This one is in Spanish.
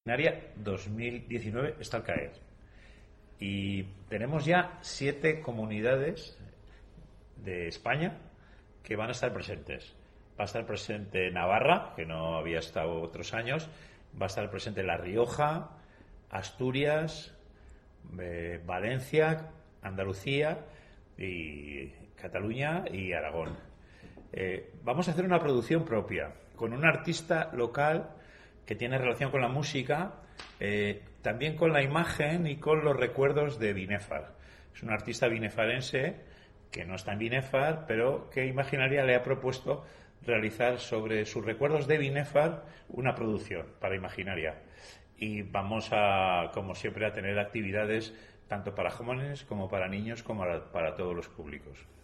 Imaginaria 2019 está al caer y tenemos ya 7 comunidades de España que van a estar presentes. Va a estar presente Navarra, que no había estado otros años, va a estar presente La Rioja, Asturias, Valencia, Andalucía y Cataluña y Aragón. Vamos a hacer una producción propia con un artista local que tiene relación con la música, también con la imagen y con los recuerdos de Binéfar. Es un artista binefarense que no está en Binéfar, pero que Imaginaria le ha propuesto realizar sobre sus recuerdos de Binéfar una producción para Imaginaria. Y vamos a, como siempre, a tener actividades tanto para jóvenes como para niños como para todos los públicos.